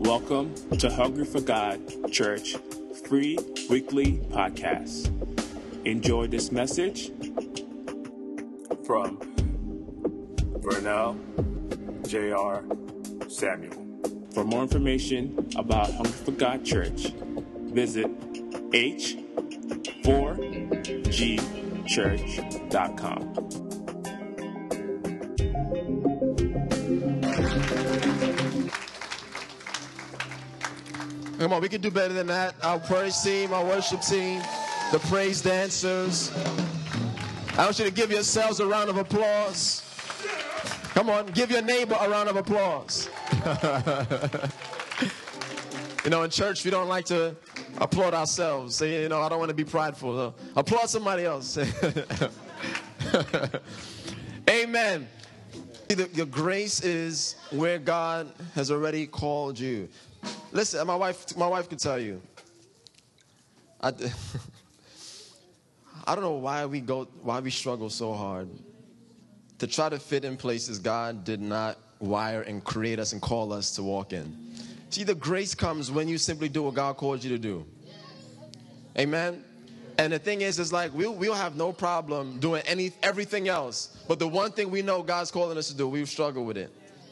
Welcome to Hungry for God Church free weekly podcast. Enjoy this message from Vernell J.R. Samuel. For more information about Hungry for God Church, visit h4gchurch.com. Come on, we can do better than that. Our praise team, our worship team, the praise dancers. I want you to give yourselves a round of applause. Come on, give your neighbor a round of applause. You know, in church, we don't like to applaud ourselves. Say, you know, I don't want to be prideful. No. Applaud somebody else. Amen. Your grace is where God has already called you. Listen, my wife could tell you. I don't know why we struggle so hard to try to fit in places God did not wire and create us and call us to walk in. See, the grace comes when you simply do what God called you to do. Amen. And the thing is like we'll have no problem doing everything else, but the one thing we know God's calling us to do, we struggle with it.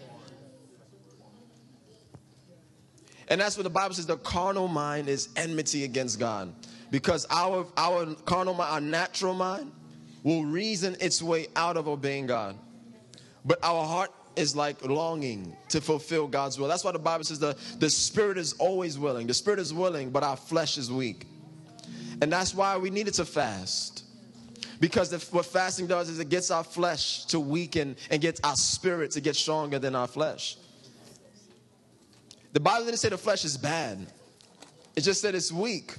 And that's what the Bible says, the carnal mind is enmity against God. Because our carnal mind, our natural mind, will reason its way out of obeying God. But our heart is like longing to fulfill God's will. That's why the Bible says the spirit is always willing. The spirit is willing, but our flesh is weak. And that's why we needed to fast. Because what fasting does is it gets our flesh to weaken and gets our spirit to get stronger than our flesh. The Bible didn't say the flesh is bad. It just said it's weak.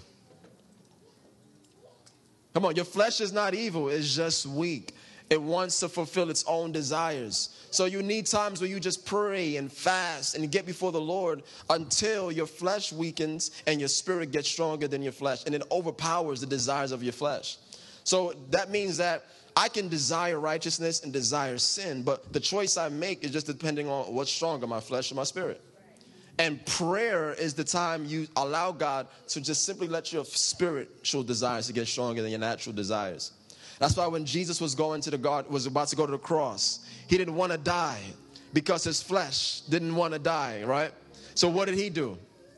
Come on, your flesh is not evil. It's just weak. It wants to fulfill its own desires. So you need times where you just pray and fast and get before the Lord until your flesh weakens and your spirit gets stronger than your flesh. And it overpowers the desires of your flesh. So that means that I can desire righteousness and desire sin. But the choice I make is just depending on what's stronger, my flesh or my spirit. And prayer is the time you allow God to just simply let your spiritual desires to get stronger than your natural desires. That's why when Jesus was about to go to the cross, he didn't want to die because his flesh didn't want to die, right? So what did he do?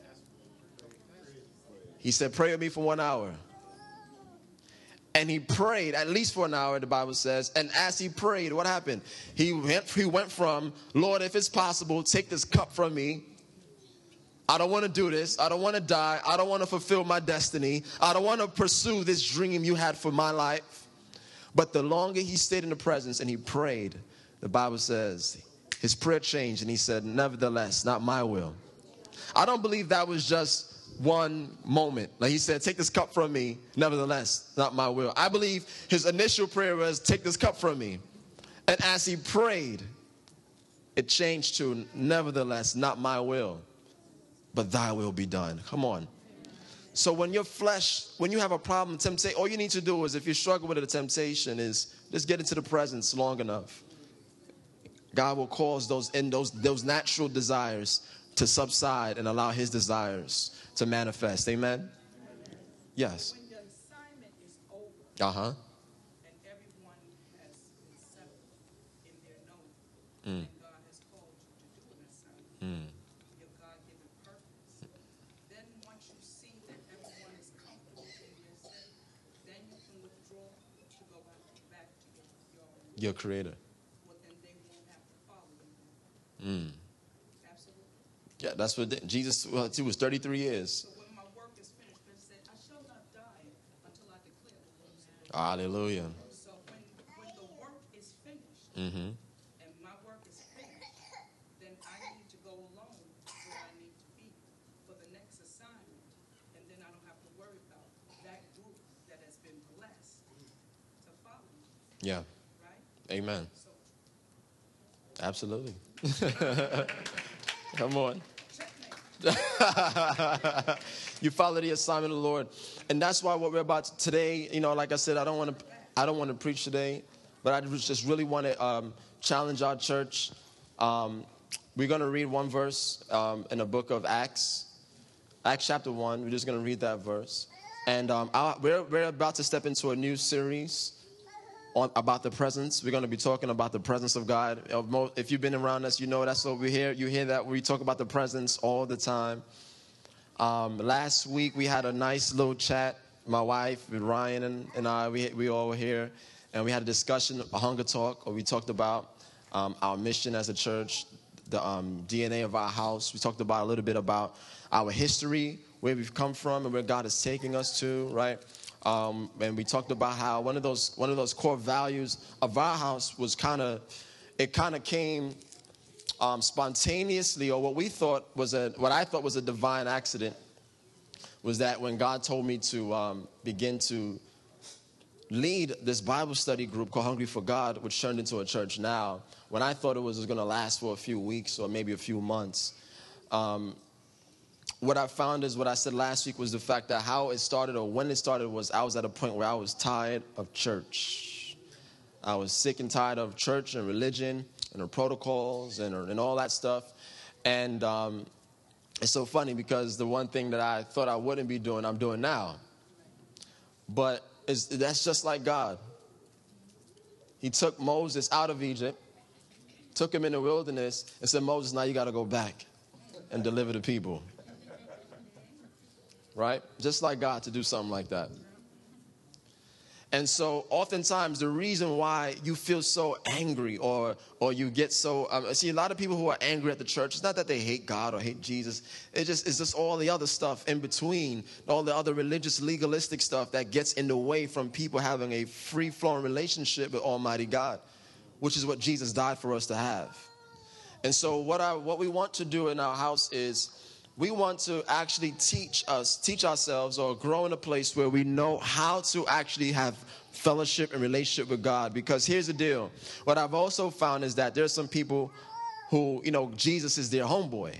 He said, pray with me for 1 hour. And he prayed at least for an hour, the Bible says. And as he prayed, what happened? He went from, Lord, if it's possible, take this cup from me. I don't want to do this. I don't want to die. I don't want to fulfill my destiny. I don't want to pursue this dream you had for my life. But the longer he stayed in the presence and he prayed, the Bible says his prayer changed and he said, nevertheless, not my will. I don't believe that was just one moment. Like he said, take this cup from me. Nevertheless, not my will. I believe his initial prayer was, take this cup from me. And as he prayed, it changed to, nevertheless, not my will, but thy will be done. Come on. So when your flesh, when you have a problem, all you need to do is, if you struggle with a temptation, is just get into the presence long enough. God will cause those natural desires to subside and allow his desires to manifest. Amen? Yes. When the assignment is over, and everyone has been settled in their knowing, and God has called you to do an assignment. Your God-given purpose. Then once you see that everyone is comfortable in their setting, then you can withdraw to go back to your creator. Well, then they won't have to follow you. Absolutely. Yeah, that's what Jesus, he was 33 years. So when my work is finished, God said, I shall not die until I declare the Lord's name. Hallelujah. So when the work is finished, and my work is finished, then I need to go alone where I need to be for the next assignment. And then I don't have to worry about that group that has been blessed to follow me. Yeah. Right? Amen. So, Absolutely. Come on. You follow the assignment of the Lord. And that's why what we're about today, like I said, I don't want to preach today, but I just really want to challenge our church We're going to read one verse in the book of Acts. Acts chapter 1. We're just going to read that verse. And we're about to step into a new series about the presence. We're going to be talking about the presence of God. If you've been around us, you know that's what we hear. You hear that we talk about the presence all the time. Last week we had a nice little chat. My wife, Ryan, and I, we all were here, and we had a discussion, a hunger talk, where we talked about our mission as a church, the DNA of our house. We talked about a little bit about our history, where we've come from, and where God is taking us to, right? And we talked about how one of those core values of our house was kind of came spontaneously, or what I thought was a divine accident, was that when God told me to begin to lead this Bible study group called Hungry for God, which turned into a church now, when I thought it was going to last for a few weeks or maybe a few months. What I found is what I said last week was the fact that how it started, or when it started, was I was at a point where I was tired of church. I was sick and tired of church and religion and the protocols and all that stuff. And it's so funny because the one thing that I thought I wouldn't be doing, I'm doing now. But that's just like God. He took Moses out of Egypt, took him in the wilderness, and said, Moses, now you got to go back and deliver the people. Right? Just like God to do something like that. And so oftentimes the reason why you feel so angry or you get so, see a lot of people who are angry at the church, it's not that they hate God or hate Jesus. It's just all the other stuff in between, all the other religious, legalistic stuff that gets in the way from people having a free-flowing relationship with Almighty God, which is what Jesus died for us to have. And so what we want to do in our house is, we want to actually teach ourselves or grow in a place where we know how to actually have fellowship and relationship with God. Because here's the deal. What I've also found is that there's some people who, Jesus is their homeboy.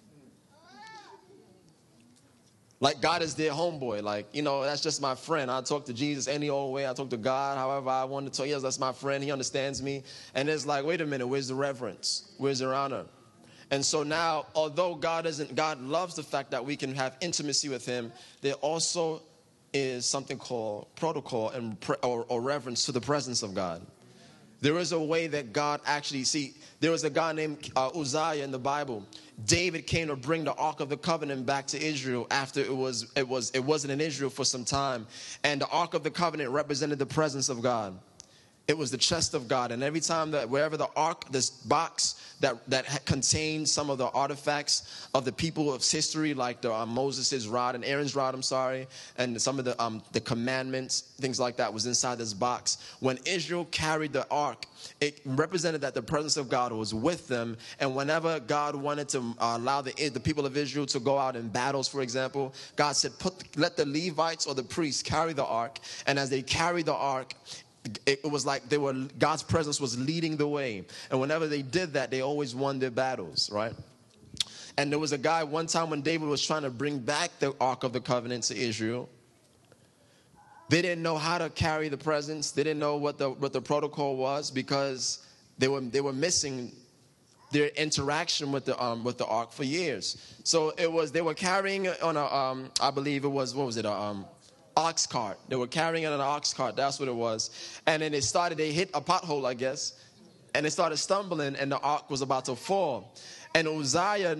Like God is their homeboy. Like, that's just my friend. I talk to Jesus any old way. I talk to God however I want to talk. Yes, that's my friend. He understands me. And it's like, wait a minute, where's the reverence? Where's the honor? And so now, although God loves the fact that we can have intimacy with him, there also is something called protocol or reverence to the presence of God. There is a way that God there was a guy named Uzziah in the Bible. David came to bring the Ark of the Covenant back to Israel after it wasn't in Israel for some time. And the Ark of the Covenant represented the presence of God. It was the chest of God. And every time wherever the ark, this box that contained some of the artifacts of the people of history, like the Moses' rod and Aaron's rod, and some of the commandments, things like that was inside this box. When Israel carried the ark, it represented that the presence of God was with them. And whenever God wanted to allow the people of Israel to go out in battles, for example, God said, let the Levites or the priests carry the ark. And as they carried the ark, it was like God's presence was leading the way. And whenever they did that, they always won their battles, right? And there was a guy one time when David was trying to bring back the Ark of the Covenant to Israel. They didn't know how to carry the presence. They didn't know what the protocol was, because they were missing their interaction with the Ark for years. So they were carrying it on I believe it was, what was it, ox cart. They were carrying it on an ox cart. That's what it was. And then they hit a pothole, I guess, and they started stumbling, and the ark was about to fall. And Uzziah,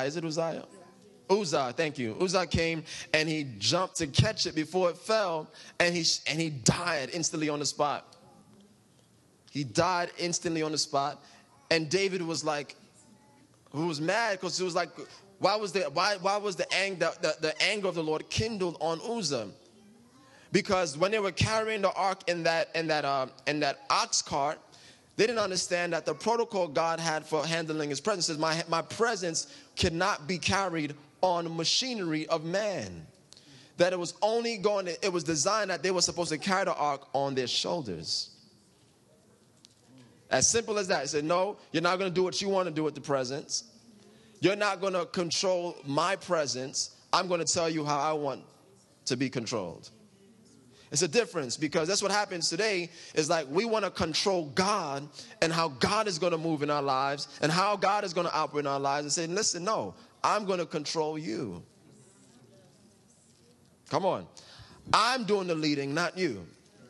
thank you. Uzzah came and he jumped to catch it before it fell, and he died instantly on the spot. He died instantly on the spot. And David was like, who was mad, because it was like, why was the anger of the Lord kindled on Uzzah? Because when they were carrying the ark in that ox cart, they didn't understand that the protocol God had for handling his presence is my presence cannot be carried on machinery of man. That it was designed that they were supposed to carry the ark on their shoulders. As simple as that. He said, no, you're not going to do what you want to do with the presence. You're not going to control my presence. I'm going to tell you how I want to be controlled. It's a difference, because that's what happens today is like we want to control God and how God is going to move in our lives and how God is going to operate in our lives, and say, listen, no, I'm going to control you. Come on. I'm doing the leading, not you.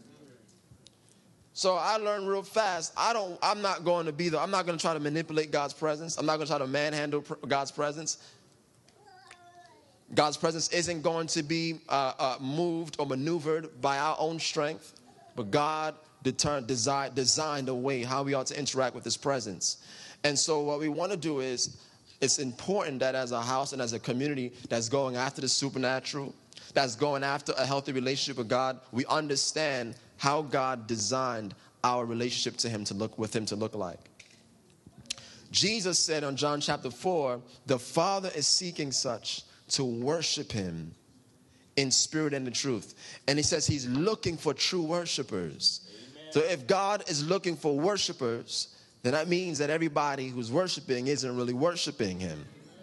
So I learned real fast, I'm not going to try to manipulate God's presence. I'm not going to try to manhandle God's presence. God's presence isn't going to be moved or maneuvered by our own strength, but God designed a way how we ought to interact with his presence. And so what we want to do is, it's important that as a house and as a community that's going after the supernatural, that's going after a healthy relationship with God, we understand how God designed our relationship to him to look like. Jesus said on John chapter 4, the Father is seeking such to worship him in spirit and in truth. And he says he's looking for true worshipers. Amen. So if God is looking for worshipers, then that means that everybody who's worshiping isn't really worshiping him.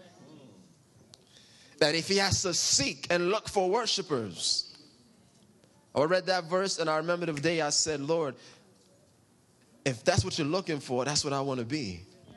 That if he has to seek and look for worshipers. I read that verse and I remember the day I said, Lord, if that's what you're looking for, that's what I want to be.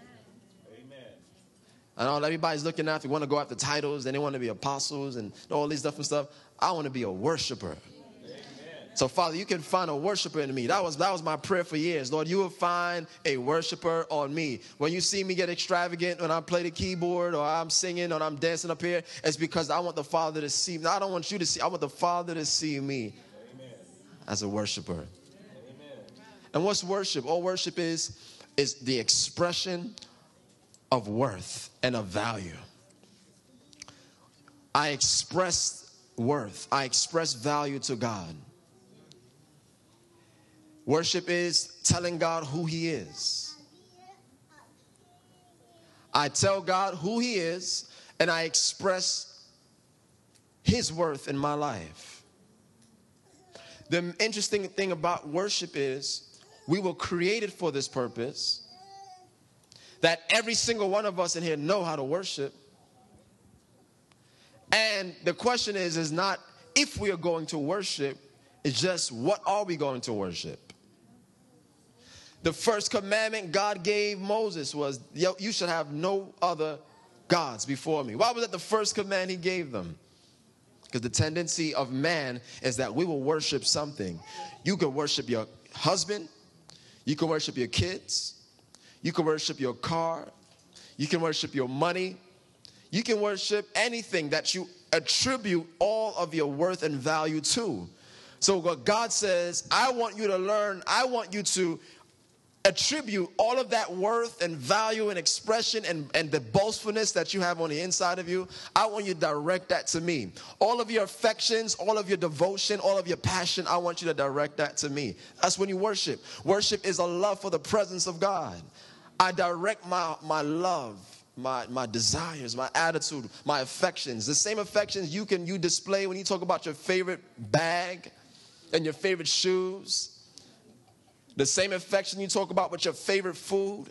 I know everybody's looking after, want to go after titles, and they want to be apostles and all these different stuff. I want to be a worshiper. Amen. So, Father, you can find a worshiper in me. That was my prayer for years. Lord, you will find a worshiper on me. When you see me get extravagant when I play the keyboard or I'm singing or I'm dancing up here, it's because I want the Father to see me. I don't want you to see. I want the Father to see me. Amen. As a worshiper. Amen. And what's worship? All worship is the expression of worth and of value. I express worth. I express value to God. Worship is telling God who he is. I tell God who he is, and I express his worth in my life. The interesting thing about worship is we were created for this purpose. That every single one of us in here know how to worship. And the question is not if we are going to worship, it's just what are we going to worship? The first commandment God gave Moses was, you should have no other gods before me. Why was that the first command he gave them? Because the tendency of man is that we will worship something. You can worship your husband. You can worship your kids. You can worship your car. You can worship your money. You can worship anything that you attribute all of your worth and value to. So what God says, I want you to learn, I want you to attribute all of that worth and value and expression and the boastfulness that you have on the inside of you. I want you to direct that to me. All of your affections, all of your devotion, all of your passion, I want you to direct that to me. That's when you worship. Worship is a love for the presence of God. I direct my love, my desires, my attitude, my affections. The same affections you display when you talk about your favorite bag and your favorite shoes. The same affection you talk about with your favorite food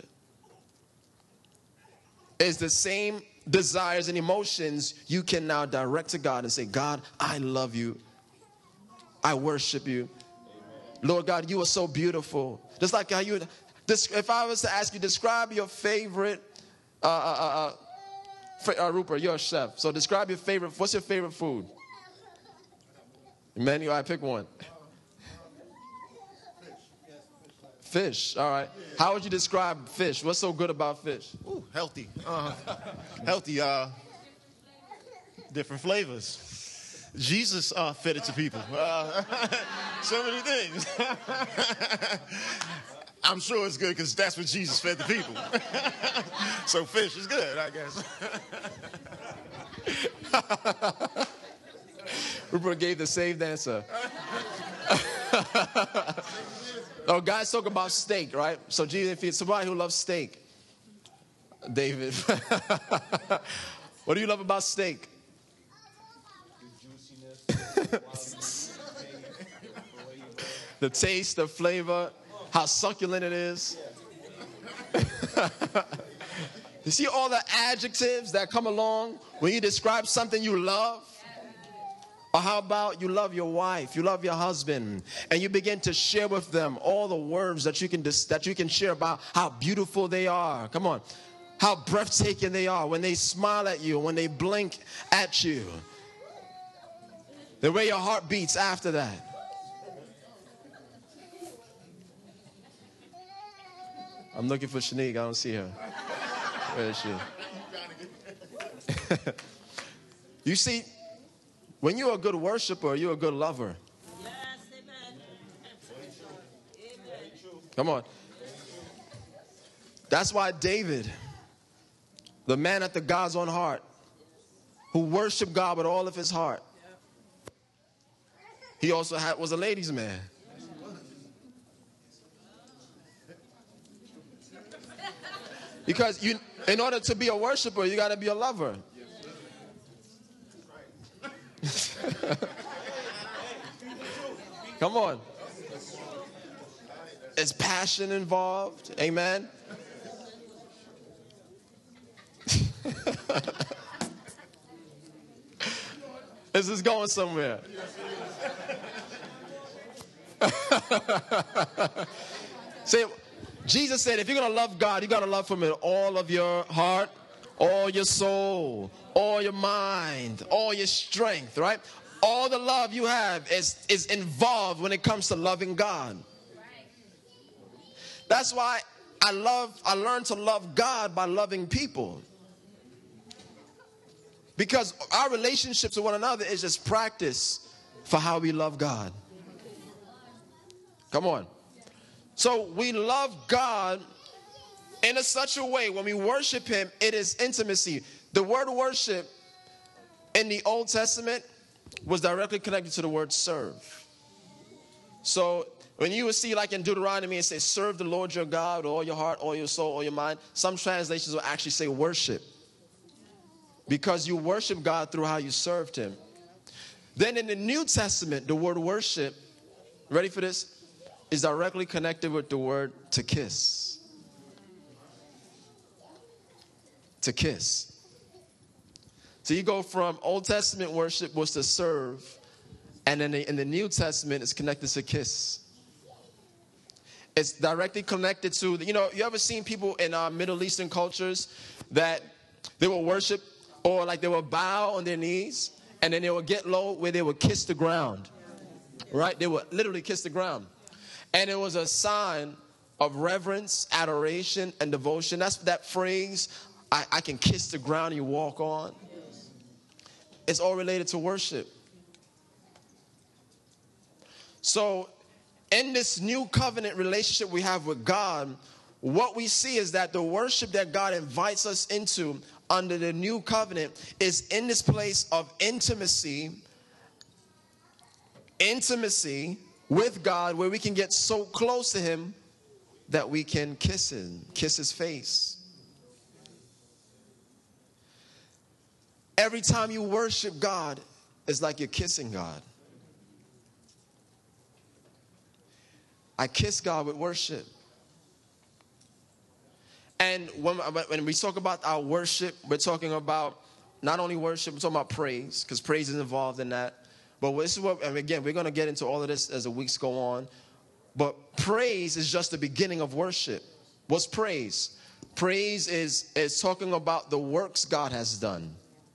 is the same desires and emotions you can now direct to God and say, God, I love you. I worship you. Amen. Lord God, you are so beautiful. Just like how you... If I was to ask you, describe your favorite, Rupert, you're a chef. So describe your favorite, what's your favorite food? Emmanuel, I pick one. Fish, all right. How would you describe fish? What's so good about fish? Ooh, healthy. Healthy, different flavors. Jesus fed it to people. So many things. I'm sure it's good because that's what Jesus fed the people. So fish is good, I guess. Rupert gave the saved answer. Oh, guys talk about steak, right? So Jesus, if it's somebody who loves steak, David, what do you love about steak? The taste, the flavor, how succulent it is. You see all the adjectives that come along when you describe something you love? Or how about you love your wife, you love your husband, and you begin to share with them all the words that you can share about how beautiful they are. Come on. How breathtaking they are when they smile at you, when they blink at you. The way your heart beats after that. I'm looking for Shanique. I don't see her. Where is she? You see, when you're a good worshiper, you're a good lover. Yes, amen. Amen. Come on. That's why David, the man after God's own heart, who worshiped God with all of his heart, he also was a ladies' man. Because in order to be a worshiper, you got to be a lover. Come on. There's passion involved. Amen. This is going somewhere. See, Jesus said, if you're going to love God, you got to love him with all of your heart, all your soul, all your mind, all your strength, right? All the love you have is involved when it comes to loving God. That's why I learned to love God by loving people. Because our relationships with one another is just practice for how we love God. Come on. So we love God in such a way, when we worship him, it is intimacy. The word worship in the Old Testament was directly connected to the word serve. So when you would see, like in Deuteronomy, it says, serve the Lord your God with all your heart, all your soul, all your mind. Some translations will actually say worship. Because you worship God through how you served him. Then in the New Testament, the word worship, ready for this, is directly connected with the word to kiss. To kiss. So you go from Old Testament worship was to serve, and then in the New Testament it's connected to kiss. It's directly connected to, you ever seen people in Middle Eastern cultures that they will worship, or like they will bow on their knees, and then they will get low where they would kiss the ground. Right? They would literally kiss the ground. And it was a sign of reverence, adoration, and devotion. That's that phrase, I can kiss the ground you walk on. It's all related to worship. So in this new covenant relationship we have with God, what we see is that the worship that God invites us into under the new covenant is in this place of intimacy with God, where we can get so close to him that we can kiss him, kiss his face. Every time you worship God, it's like you're kissing God. I kiss God with worship. And when we talk about our worship, we're talking about not only worship, we're talking about praise, because praise is involved in that. But this is what, and again, we're going to get into all of this as the weeks go on. But praise is just the beginning of worship. What's praise? Praise is talking about the works God has done.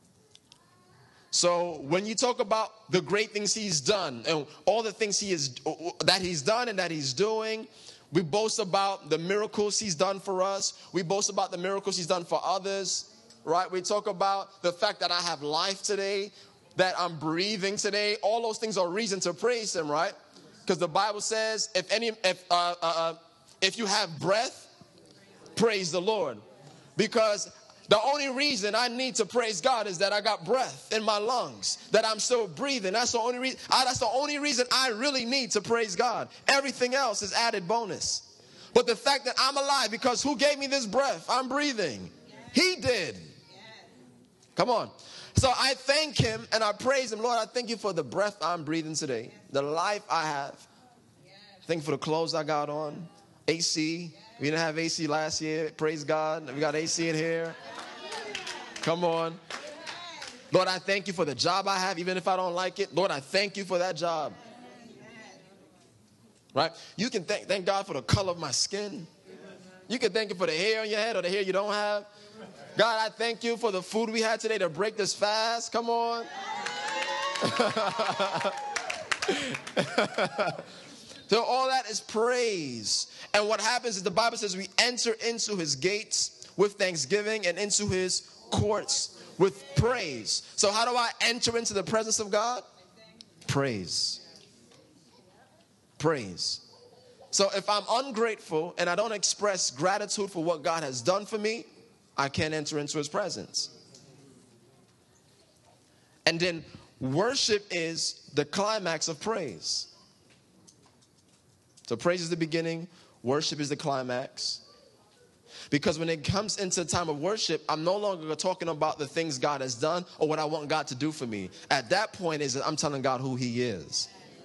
So when you talk about the great things he's done and all the things that he's done and that he's doing, we boast about the miracles he's done for us. We boast about the miracles he's done for others, right? We talk about the fact that I have life today, that I'm breathing today. All those things are reason to praise him, right? Because the Bible says, if you have breath, praise the Lord. Because the only reason I need to praise God is that I got breath in my lungs, that I'm still breathing. That's the only reason. That's the only reason I really need to praise God. Everything else is added bonus. But the fact that I'm alive, because who gave me this breath? I'm breathing. He did. Come on. So I thank him and I praise him. Lord, I thank you for the breath I'm breathing today, the life I have. Thank you for the clothes I got on, AC. We didn't have AC last year. Praise God. We got AC in here. Come on. Lord, I thank you for the job I have, even if I don't like it. Lord, I thank you for that job. Right? You can thank God for the color of my skin. You can thank him for the hair on your head or the hair you don't have. God, I thank you for the food we had today to break this fast. Come on. So all that is praise. And what happens is the Bible says we enter into his gates with thanksgiving and into his courts with praise. So how do I enter into the presence of God? Praise. Praise. So if I'm ungrateful and I don't express gratitude for what God has done for me, I can't enter into his presence. And then worship is the climax of praise. So praise is the beginning, worship is the climax. Because when it comes into time of worship, I'm no longer talking about the things God has done or what I want God to do for me. At that point, I'm telling God who he is.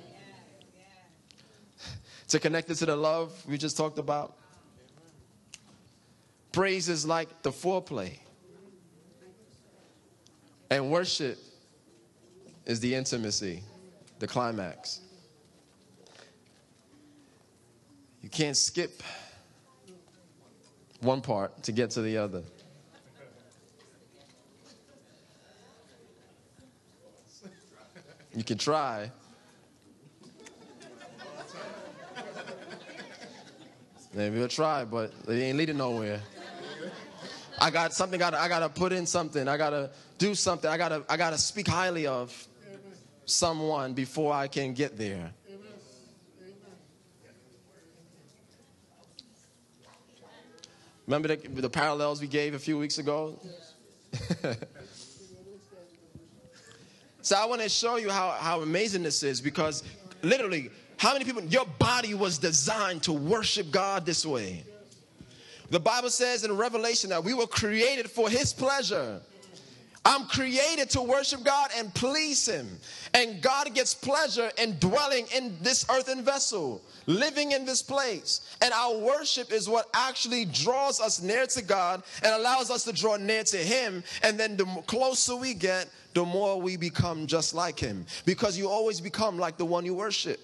To connect it to the love we just talked about. Praise is like the foreplay. And worship is the intimacy, the climax. You can't skip one part to get to the other. You can try. Maybe we'll try, but it ain't leading nowhere. I got something. I gotta put in something. I gotta do something. I gotta speak highly of someone before I can get there. Remember the parallels we gave a few weeks ago? So I want to show you how amazing this is, because literally, how many people, your body was designed to worship God this way. The Bible says in Revelation that we were created for his pleasure. I'm created to worship God and please him. And God gets pleasure in dwelling in this earthen vessel, living in this place. And our worship is what actually draws us near to God and allows us to draw near to him. And then the closer we get, the more we become just like him. Because you always become like the one you worship.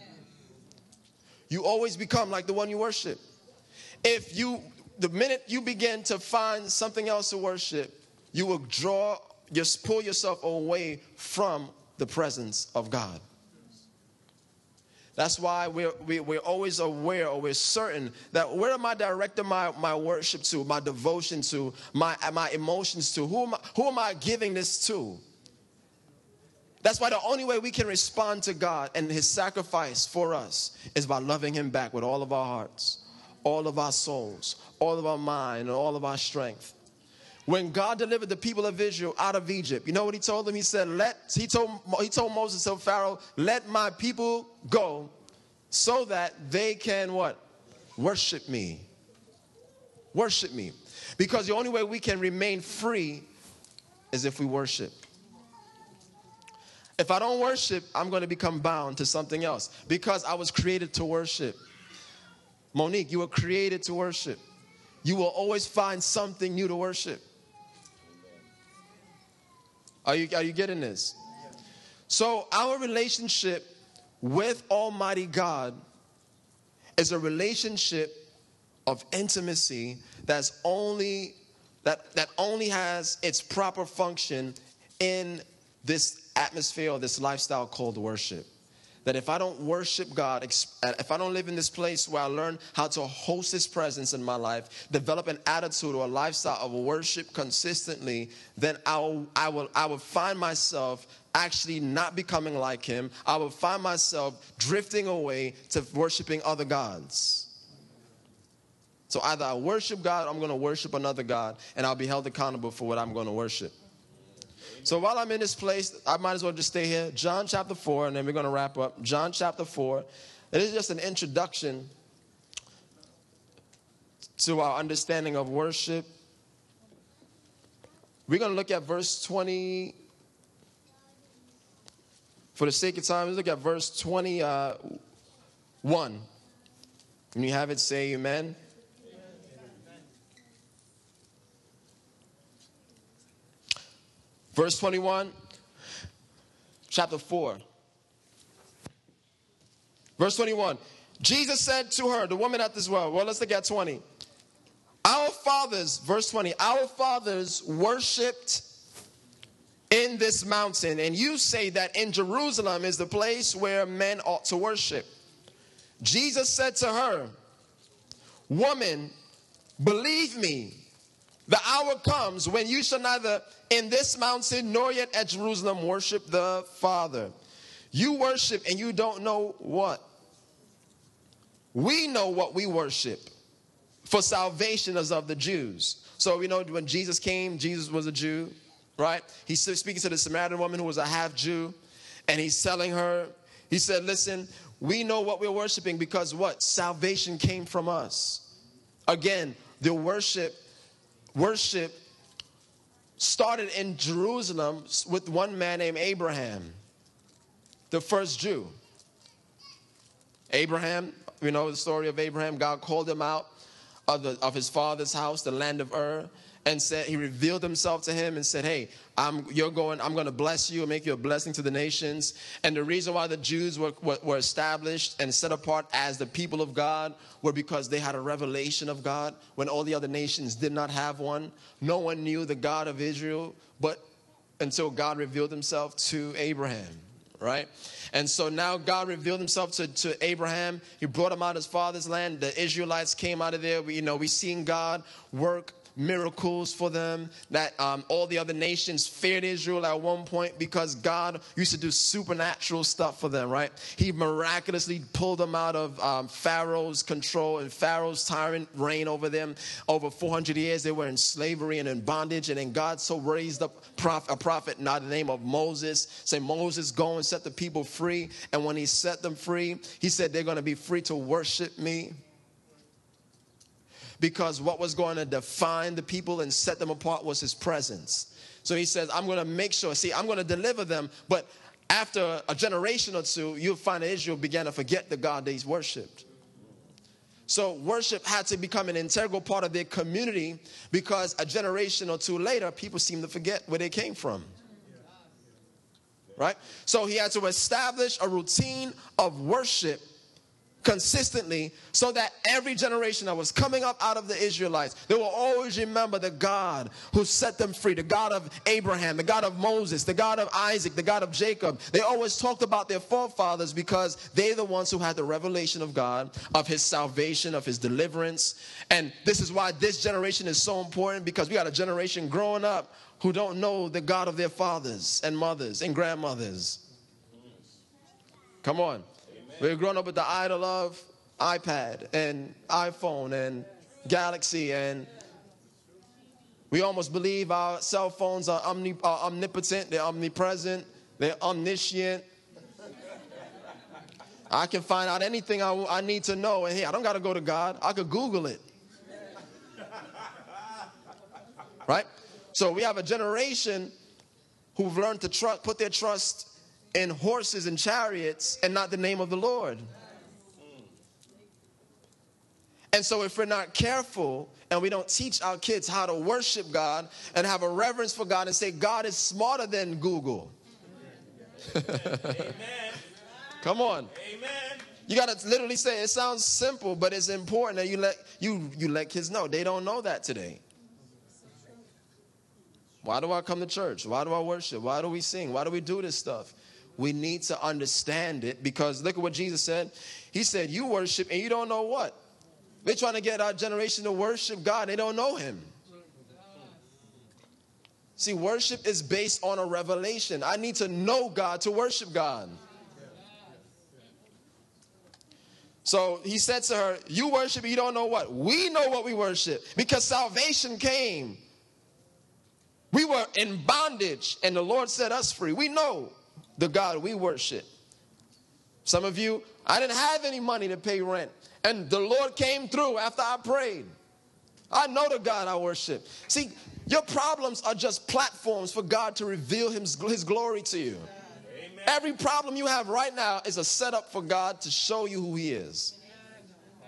You always become like the one you worship. The minute you begin to find something else to worship, you will pull yourself away from the presence of God. That's why we're always aware, or we're certain that where am I directing my worship to, my devotion to, my emotions to? Who am I giving this to? That's why the only way we can respond to God and his sacrifice for us is by loving him back with all of our hearts, all of our souls, all of our mind, and all of our strength. When God delivered the people of Israel out of Egypt, you know what he told them? He said, he told Moses, to Pharaoh, let my people go so that they can what? Worship me. Worship me. Because the only way we can remain free is if we worship. If I don't worship, I'm going to become bound to something else, because I was created to worship. Monique, you were created to worship. You will always find something new to worship. Are you getting this? So our relationship with Almighty God is a relationship of intimacy that only has its proper function in this atmosphere or this lifestyle called worship. That if I don't worship God, if I don't live in this place where I learn how to host his presence in my life, develop an attitude or a lifestyle of worship consistently, then I will find myself actually not becoming like him. I will find myself drifting away to worshiping other gods. So either I worship God or I'm going to worship another God, and I'll be held accountable for what I'm going to worship. So while I'm in this place, I might as well just stay here. John chapter 4, and then we're going to wrap up. John chapter 4. It is just an introduction to our understanding of worship. We're going to look at verse 20. For the sake of time, let's look at verse 21. When you have it, say amen. Verse 21, chapter 4. Verse 21. Jesus said to her, the woman at this well, let's look at 20. Our fathers, verse 20, our fathers worshipped in this mountain, and you say that in Jerusalem is the place where men ought to worship. Jesus said to her, woman, believe me, the hour comes when you shall neither in this mountain nor yet at Jerusalem worship the Father. You worship and you don't know what. We know what we worship, for salvation is of the Jews. So we know when Jesus came, Jesus was a Jew, right? He's speaking to the Samaritan woman who was a half Jew, and he's telling her, he said, listen, we know what we're worshiping because what? Salvation came from us. Again, the worship started in Jerusalem with one man named Abraham, the first Jew. Abraham, we know the story of Abraham. God called him out of his father's house, the land of Ur, and said, he revealed himself to him and said, hey, I'm going to bless you and make you a blessing to the nations. And the reason why the Jews were established and set apart as the people of God were because they had a revelation of God when all the other nations did not have one. No one knew the God of Israel, but until God revealed himself to Abraham, right? And so now God revealed himself to Abraham. He brought him out of his father's land. The Israelites came out of there. We seen God work miracles for them, that all the other nations feared Israel at one point because God used to do supernatural stuff for them, right? He miraculously pulled them out of Pharaoh's control and Pharaoh's tyrant reign over them. Over 400 years they were in slavery and in bondage, and then God so raised up a prophet by the name of Moses, say, Moses, go and set the people free. And when he set them free, he said they're going to be free to worship me. Because what was going to define the people and set them apart was his presence. So he says, I'm going to make sure, I'm going to deliver them. But after a generation or two, you'll find that Israel began to forget the God they worshipped. So worship had to become an integral part of their community because a generation or two later, people seem to forget where they came from. Right? So he had to establish a routine of worship consistently so that every generation that was coming up out of the Israelites, they will always remember the God who set them free, the God of Abraham, the God of Moses, the God of Isaac, the God of Jacob. They always talked about their forefathers because they're the ones who had the revelation of God, of his salvation, of his deliverance. And this is why this generation is so important, because we got a generation growing up who don't know the God of their fathers and mothers and grandmothers. Come on. We're growing up with the idol of iPad and iPhone and Galaxy, and we almost believe our cell phones are omnipotent, they're omnipresent, they're omniscient. I can find out anything I need to know, and hey, I don't got to go to God. I could Google it. Right? So we have a generation who've learned to put their trust in horses and chariots and not the name of the Lord. And so if we're not careful and we don't teach our kids how to worship God and have a reverence for God and say God is smarter than Google. Amen. Come on. Amen. You got to literally say, it sounds simple, but it's important that you let kids know. They don't know that today. Why do I come to church? Why do I worship? Why do we sing? Why do we do this stuff? We need to understand it, because look at what Jesus said. He said, you worship and you don't know what. They're trying to get our generation to worship God. They don't know him. See, worship is based on a revelation. I need to know God to worship God. So he said to her, you worship and you don't know what. We know what we worship, because salvation came. We were in bondage and the Lord set us free. We know the God we worship. Some of you, I didn't have any money to pay rent, and the Lord came through after I prayed. I know the God I worship. See, your problems are just platforms for God to reveal his glory to you. Amen. Every problem you have right now is a setup for God to show you who he is.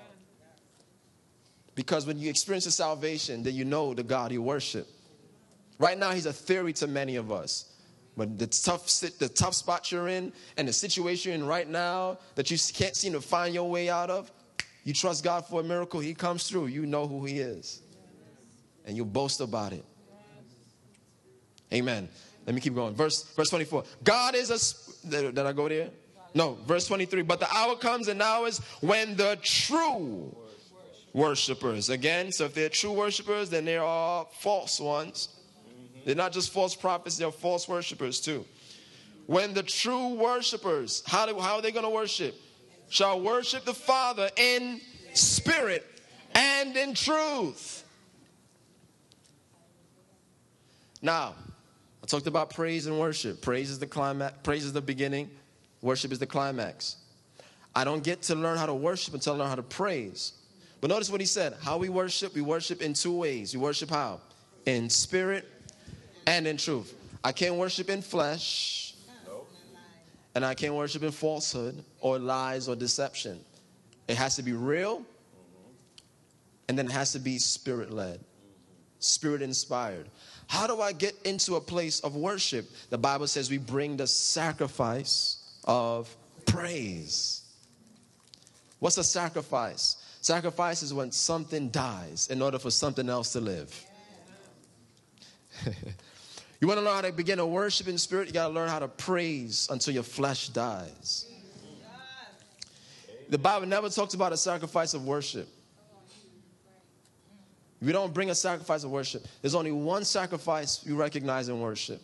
Because when you experience the salvation, then you know the God you worship. Right now, he's a theory to many of us. But the tough spot you're in and the situation you're in right now that you can't seem to find your way out of, you trust God for a miracle, he comes through. You know who he is. And you boast about it. Amen. Let me keep going. Verse 24. God is a... Did I go there? No. Verse 23. But the hour comes and now is when the true worshipers. Again, so if they're true worshipers, then there are false ones. They're not just false prophets, they're false worshipers too. When the true worshipers, how are they going to worship? Shall worship the Father in spirit and in truth. Now, I talked about praise and worship. Praise is the climax. Praise is the beginning. Worship is the climax. I don't get to learn how to worship until I learn how to praise. But notice what he said. How we worship in two ways. We worship how? In spirit and in truth. I can't worship in flesh. And I can't worship in falsehood or lies or deception. It has to be real. And then it has to be spirit-led. Spirit-inspired. How do I get into a place of worship? The Bible says we bring the sacrifice of praise. What's a sacrifice? Sacrifice is when something dies in order for something else to live. You want to learn how to begin to worship in spirit? You got to learn how to praise until your flesh dies. The Bible never talks about a sacrifice of worship. We don't bring a sacrifice of worship. There's only one sacrifice you recognize in worship.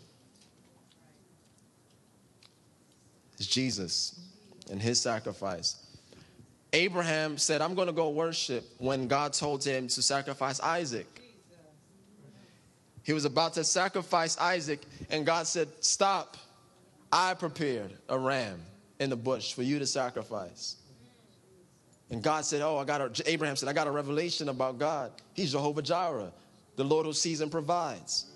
It's Jesus and his sacrifice. Abraham said, I'm going to go worship when God told him to sacrifice Isaac. He was about to sacrifice Isaac, and God said, stop. I prepared a ram in the bush for you to sacrifice. And God said, Abraham said, I got a revelation about God. He's Jehovah Jireh, the Lord who sees and provides.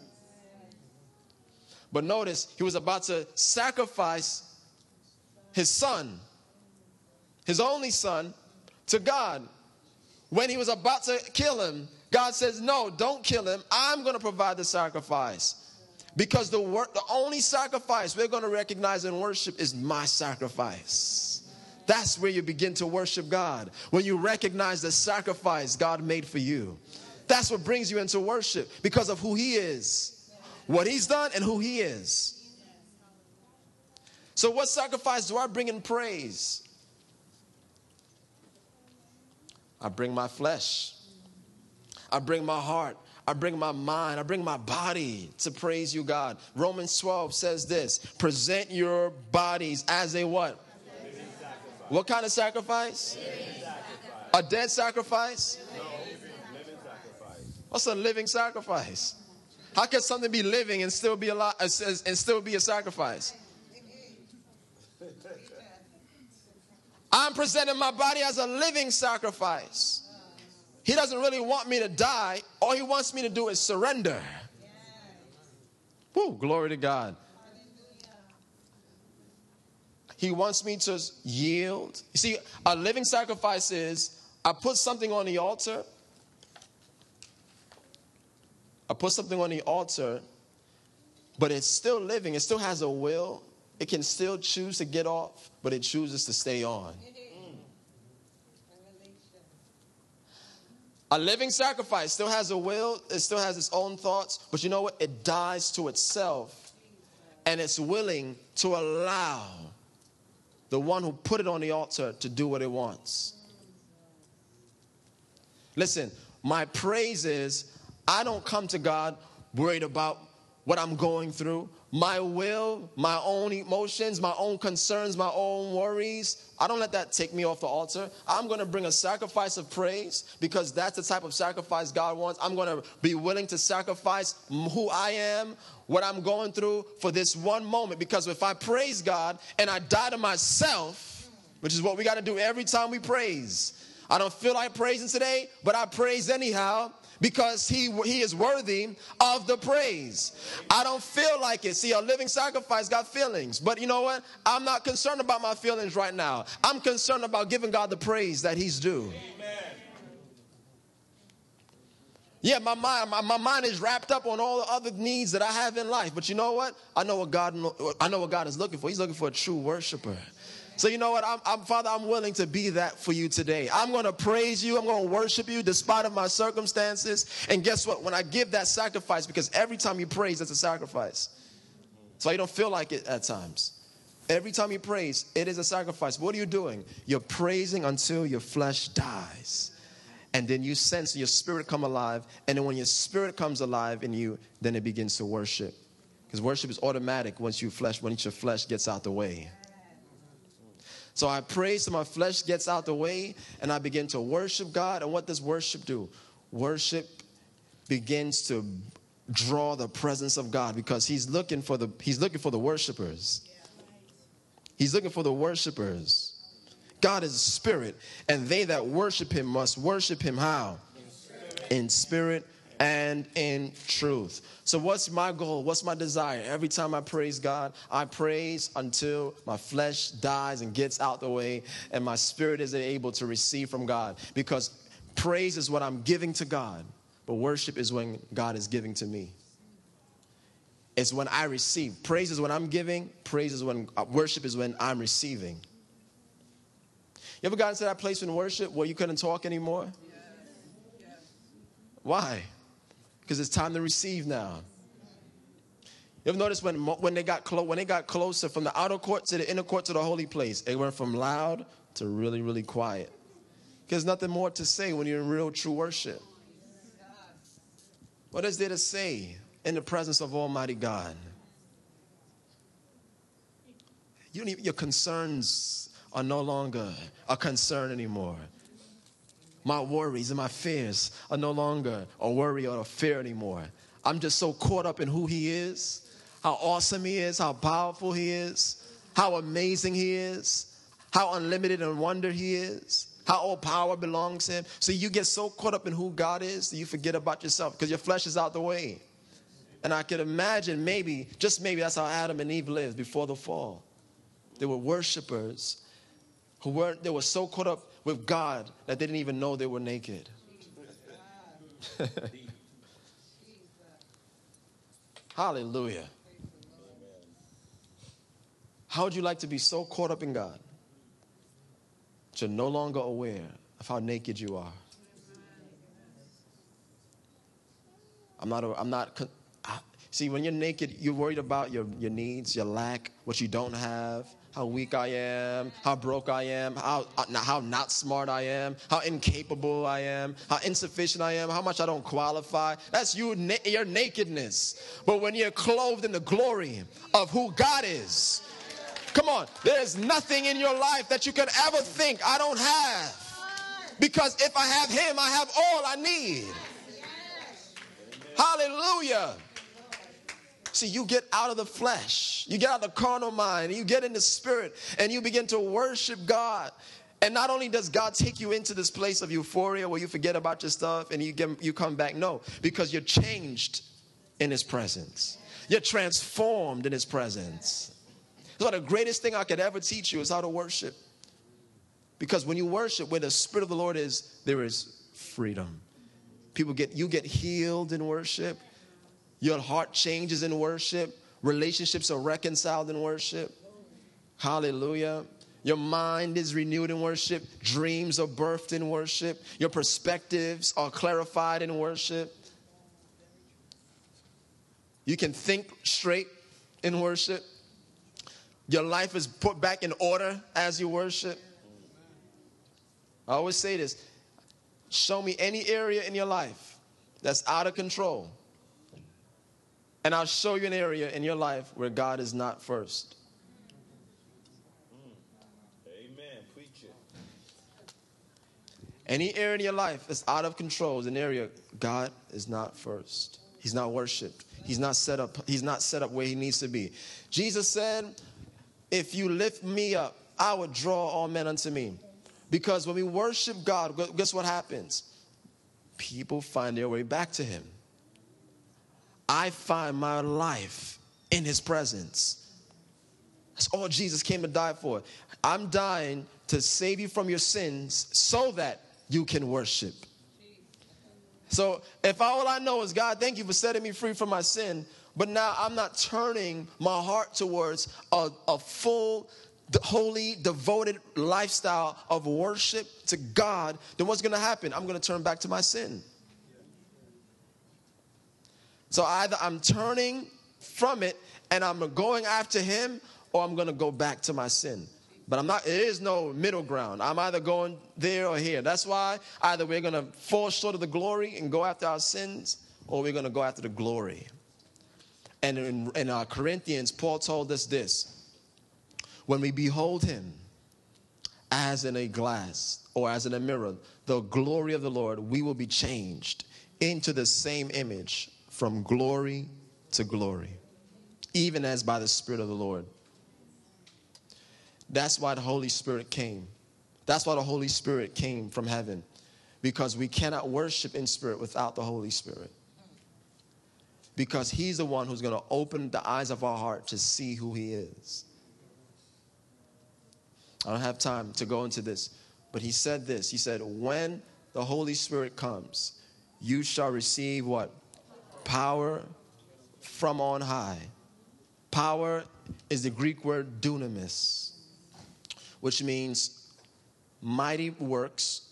But notice, he was about to sacrifice his son, his only son, to God. When he was about to kill him, God says, no, don't kill him. I'm going to provide the sacrifice. Because the only sacrifice we're going to recognize in worship is my sacrifice. That's where you begin to worship God. When you recognize the sacrifice God made for you. That's what brings you into worship. Because of who he is. What he's done and who he is. So what sacrifice do I bring in praise? I bring my flesh. I bring my heart. I bring my mind. I bring my body to praise you, God. Romans 12 says this. Present your bodies as a what? What kind of sacrifice? A dead sacrifice? No. Living sacrifice. What's a living sacrifice? How can something be living and still be alive and still be a sacrifice? I'm presenting my body as a living sacrifice. He doesn't really want me to die. All he wants me to do is surrender. Woo, glory to God. He wants me to yield. You see, a living sacrifice is, I put something on the altar. But it's still living. It still has a will. It can still choose to get off, but it chooses to stay on. A living sacrifice still has a will. It still has its own thoughts. But you know what? It dies to itself. And it's willing to allow the one who put it on the altar to do what it wants. Listen, my praise is I don't come to God worried about what I'm going through. My will, my own emotions, my own concerns, my own worries. I don't let that take me off the altar. I'm going to bring a sacrifice of praise because that's the type of sacrifice God wants. I'm going to be willing to sacrifice who I am, what I'm going through for this one moment. Because if I praise God and I die to myself, which is what we got to do every time we praise. I don't feel like praising today, but I praise anyhow. Because he is worthy of the praise. I don't feel like it. See, a living sacrifice got feelings. But you know what? I'm not concerned about my feelings right now. I'm concerned about giving God the praise that he's due. Amen. Yeah, my mind is wrapped up on all the other needs that I have in life. But you know what? I know what God is looking for. He's looking for a true worshiper. So you know what? Father, I'm willing to be that for you today. I'm going to praise you. I'm going to worship you despite of my circumstances. And guess what? When I give that sacrifice, because every time you praise, it's a sacrifice. So you don't feel like it at times. Every time you praise, it is a sacrifice. What are you doing? You're praising until your flesh dies. And then you sense your spirit come alive. And then when your spirit comes alive in you, then it begins to worship. Because worship is automatic once your flesh gets out the way. So I praise so my flesh gets out the way, and I begin to worship God. And what does worship do? Worship begins to draw the presence of God, because he's looking for the worshipers. He's looking for the worshipers. God is a spirit, and they that worship him must worship him how? In spirit and in truth. So what's my goal? What's my desire? Every time I praise God, I praise until my flesh dies and gets out the way, and my spirit is able to receive from God. Because praise is what I'm giving to God, but worship is when God is giving to me. It's when I receive. Praise is when I'm giving. Praise is when worship is when I'm receiving. You ever gotten to that place in worship where you couldn't talk anymore? Yes. Why? Because it's time to receive now. You ever notice when they got closer from the outer court to the inner court to the holy place, it went from loud to really, really quiet. There's nothing more to say when you're in real, true worship. What is there to say in the presence of Almighty God? Your concerns are no longer a concern anymore. My worries and my fears are no longer a worry or a fear anymore. I'm just so caught up in who he is, how awesome he is, how powerful he is, how amazing he is, how unlimited in wonder he is, how all power belongs to him. So you get so caught up in who God is that you forget about yourself because your flesh is out the way. And I could imagine maybe, just maybe, that's how Adam and Eve lived before the fall. They were worshipers they were so caught up with God that they didn't even know they were naked. Hallelujah. How would you like to be so caught up in God that you're no longer aware of how naked you are? See, when you're naked, you're worried about your needs, your lack, what you don't have, how weak I am, how broke I am, how not smart I am, how incapable I am, how insufficient I am, how much I don't qualify. That's your nakedness. But when you're clothed in the glory of who God is, come on, there's nothing in your life that you could ever think I don't have. Because if I have him, I have all I need. Hallelujah. See, you get out of the flesh. You get out of the carnal mind. You get in the spirit and you begin to worship God. And not only does God take you into this place of euphoria where you forget about your stuff and you come back. No, because you're changed in his presence. You're transformed in his presence. So the greatest thing I could ever teach you is how to worship. Because when you worship, where the Spirit of the Lord is, there is freedom. You get healed in worship. Your heart changes in worship. Relationships are reconciled in worship. Hallelujah. Your mind is renewed in worship. Dreams are birthed in worship. Your perspectives are clarified in worship. You can think straight in worship. Your life is put back in order as you worship. I always say this. Show me any area in your life that's out of control. And I'll show you an area in your life where God is not first. Amen. Preach it. Any area in your life that's out of control is an area God is not first. He's not worshipped. He's not set up. He's not set up where he needs to be. Jesus said, if you lift me up, I will draw all men unto me. Because when we worship God, guess what happens? People find their way back to him. I find my life in his presence. That's all Jesus came to die for. I'm dying to save you from your sins so that you can worship. So if all I know is, God, thank you for setting me free from my sin, but now I'm not turning my heart towards a full, holy, devoted lifestyle of worship to God, then what's going to happen? I'm going to turn back to my sin. So either I'm turning from it and I'm going after him, or I'm going to go back to my sin. But I'm not, there is no middle ground. I'm either going there or here. That's why either we're going to fall short of the glory and go after our sins, or we're going to go after the glory. And in our Corinthians, Paul told us this: when we behold him as in a glass or as in a mirror, the glory of the Lord, we will be changed into the same image from glory to glory, even as by the Spirit of the Lord. That's why the Holy Spirit came. That's why the Holy Spirit came from heaven, because we cannot worship in spirit without the Holy Spirit. Because he's the one who's going to open the eyes of our heart to see who he is. I don't have time to go into this, but he said this. He said, when the Holy Spirit comes, you shall receive what? Power from on high. Power is the Greek word dunamis, which means mighty works,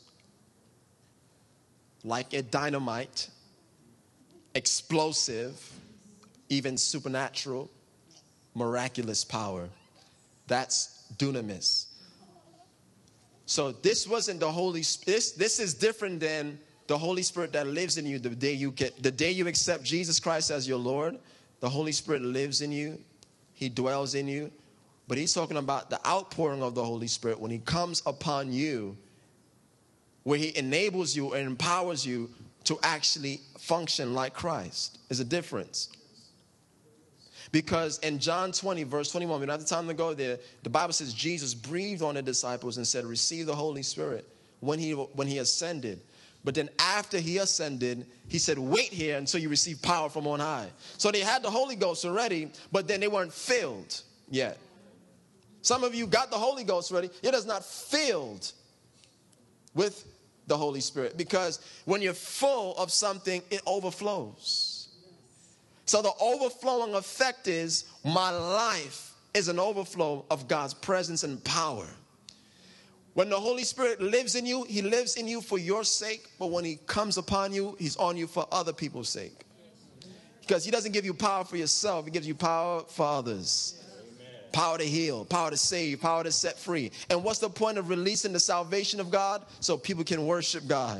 like a dynamite, explosive, even supernatural, miraculous power. That's dunamis. So this wasn't the Holy Spirit. This is different than the Holy Spirit that lives in you the day you accept Jesus Christ as your Lord. The Holy Spirit lives in you. He dwells in you. But he's talking about the outpouring of the Holy Spirit when he comes upon you, where he enables you and empowers you to actually function like Christ. There's a difference. Because in John 20, verse 21, we don't have the time to go there, the Bible says Jesus breathed on the disciples and said, receive the Holy Spirit when he ascended. But then after he ascended, he said, wait here until you receive power from on high. So they had the Holy Ghost already, but then they weren't filled yet. Some of you got the Holy Ghost already. It is not filled with the Holy Spirit, because when you're full of something, it overflows. So the overflowing effect is my life is an overflow of God's presence and power. When the Holy Spirit lives in you, he lives in you for your sake. But when he comes upon you, he's on you for other people's sake. Because he doesn't give you power for yourself. He gives you power for others. Power to heal, power to save, power to set free. And what's the point of releasing the salvation of God? So people can worship God.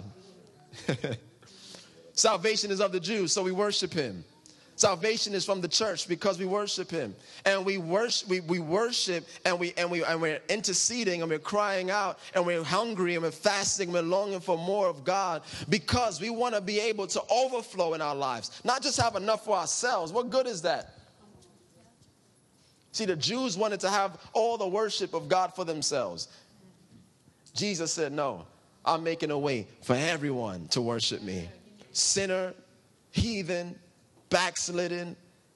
Salvation is of the Jews, so we worship him. Salvation is from the church because we worship him. And we worship and we're interceding and we're crying out and we're hungry and we're fasting, we're longing for more of God, because we want to be able to overflow in our lives. Not just have enough for ourselves. What good is that? See, the Jews wanted to have all the worship of God for themselves. Jesus said, no, I'm making a way for everyone to worship me. Sinner, heathen, backslidden.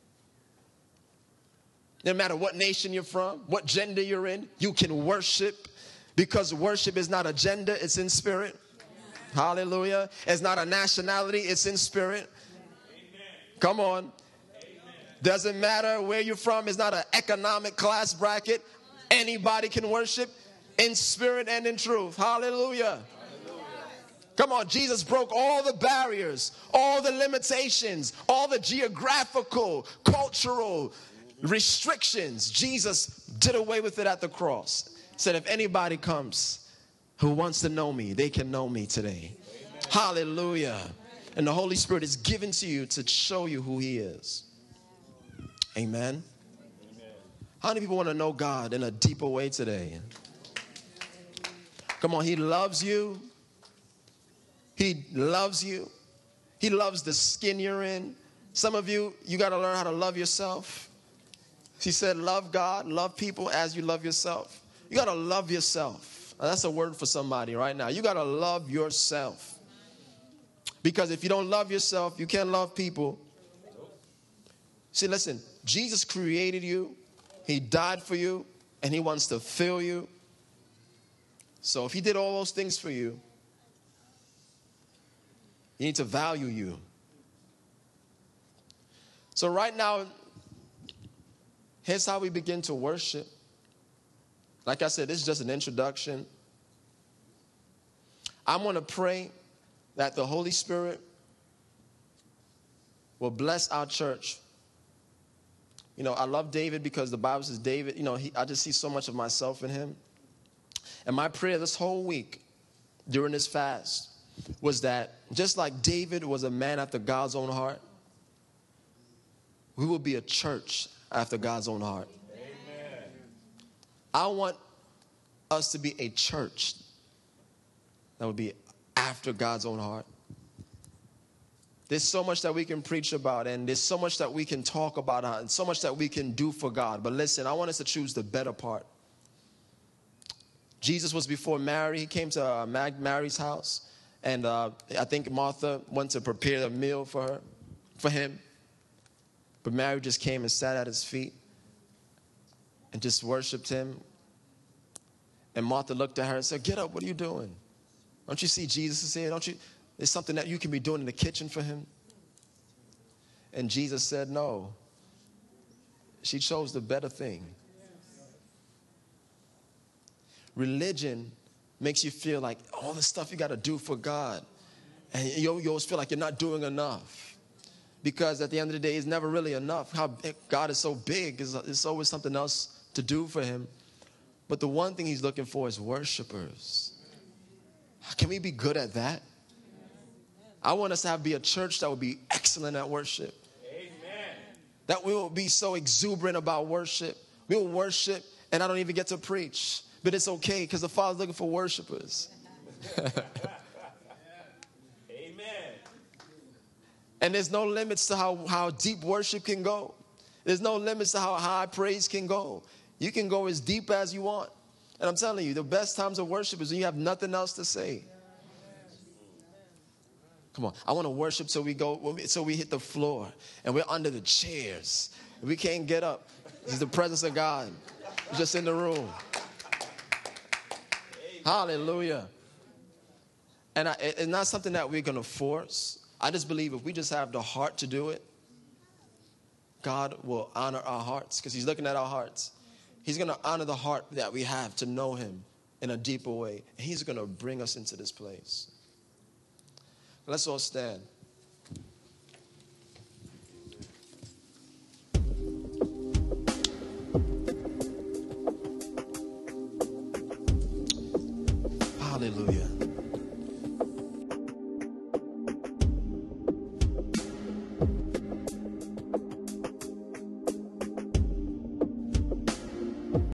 No matter what nation you're from, what gender you're in, you can worship, because worship is not a gender, it's in spirit. Hallelujah. It's not a nationality, it's in spirit. Come on. Doesn't matter where you're from. It's not an economic class bracket. Anybody can worship in spirit and in truth. Hallelujah. Come on, Jesus broke all the barriers, all the limitations, all the geographical, cultural restrictions. Jesus did away with it at the cross. Said, if anybody comes who wants to know me, they can know me today. Amen. Hallelujah. And the Holy Spirit is given to you to show you who he is. Amen. How many people want to know God in a deeper way today? Come on, he loves you. He loves you. He loves the skin you're in. Some of you, you got to learn how to love yourself. He said, love God, love people as you love yourself. You got to love yourself. That's a word for somebody right now. You got to love yourself. Because if you don't love yourself, you can't love people. See, listen, Jesus created you. He died for you, and he wants to fill you. So if he did all those things for you, You need to value you. So right now, here's how we begin to worship. Like I said, this is just an introduction. I'm going to pray that the Holy Spirit will bless our church. You know, I love David because the Bible says David, you know, I just see so much of myself in him. And my prayer this whole week during this fast was that just like David was a man after God's own heart, we will be a church after God's own heart. Amen. I want us to be a church that would be after God's own heart. There's so much that we can preach about, and there's so much that we can talk about, and so much that we can do for God. But listen, I want us to choose the better part. Jesus was before Mary. He came to Mary's house, and I think Martha went to prepare a meal for him. But Mary just came and sat at his feet and just worshiped him. And Martha looked at her and said, "Get up, what are you doing? Don't you see Jesus is here? Don't you? There's something that you can be doing in the kitchen for him." And Jesus said, "No. She chose the better thing." Religion makes you feel like all the stuff you got to do for God. And you always feel like you're not doing enough. Because at the end of the day, it's never really enough. How God is so big, there's always something else to do for him. But the one thing he's looking for is worshipers. Can we be good at that? I want us to be a church that will be excellent at worship. Amen. That we will be so exuberant about worship. We will worship and I don't even get to preach. But it's okay because the Father's looking for worshipers. And there's no limits to how deep worship can go. There's no limits to how high praise can go. You can go as deep as you want. And I'm telling you, the best times of worship is when you have nothing else to say. Come on, I want to worship so we hit the floor and we're under the chairs. We can't get up. It's the presence of God. It's just in the room. Hallelujah. And it's not something that we're going to force. I just believe if we just have the heart to do it, God will honor our hearts because he's looking at our hearts. He's going to honor the heart that we have to know him in a deeper way. And he's going to bring us into this place. Let's all stand. Hallelujah.